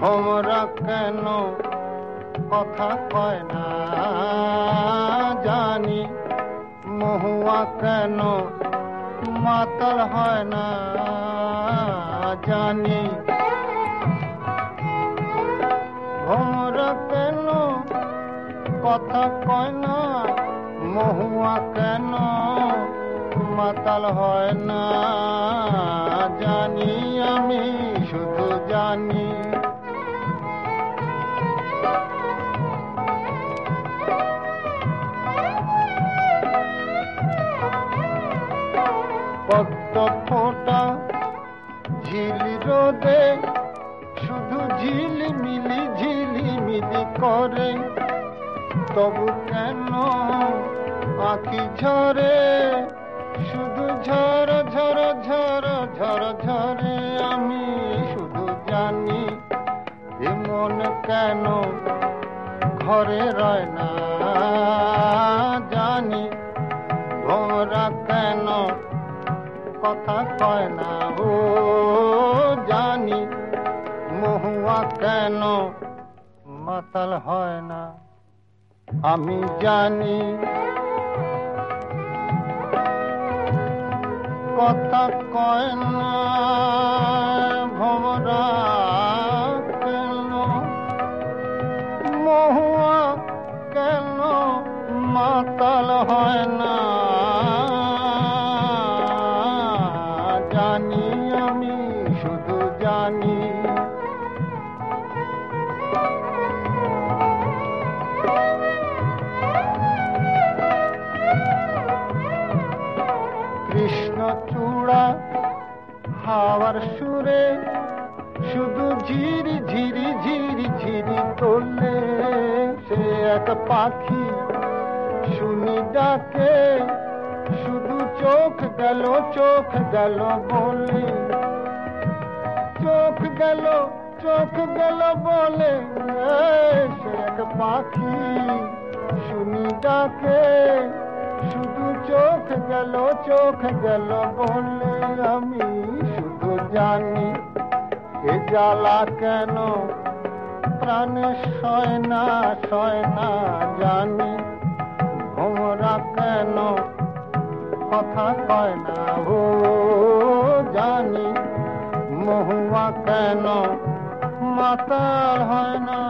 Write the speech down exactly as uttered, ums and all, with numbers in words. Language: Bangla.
ভোমরা কেন কথা কয় না জানি, মহুয়া কেন মাতাল হয় না জানি। ভোমরা কেন কথা কয় না, মহুয়া কেন মাতাল হয় না জানি, আমি শুধু জানি। পদ্ম ফোটা ঝিলি রোদে শুধু ঝিলিমিলি ঝিলিমিলি করে, তবু কেন আঁখি ঝরে শুধু ঝর ঝর ঝর ঝর ঝরে, আমি শুধু জানি। এ মন কেন ঘরে রয় না জানি, ভোমরা কেন কথা কয় না ও জানি, মহুয়া কেন মাতাল হয় না আমি জানি। কথা কয় না ভোমরা কেন, মহুয়া কেন মাতাল হয় না জানি, আমি শুধু জানি। কৃষ্ণ চূড়া হাওয়ার সুরে শুধু ঝিরি ঝিরি ঝিরি ঝিরি তোলে, সে এক পাখি শুনি ডাকে শুধু চোখ গেল চোখ গেল বলে, চোখ গেল চোখ গেল বলে, সে এক পাখি শুনি ডাকে শুধু চোখ গেল চোখ গেল বলে, আমি শুধু জানি। এ জ্বালা কেন প্রাণে সয় না সয় না জানি, ভোমরা কেন কথা কয় না ও জানি, মহুয়া কেন মাতাল হয় না।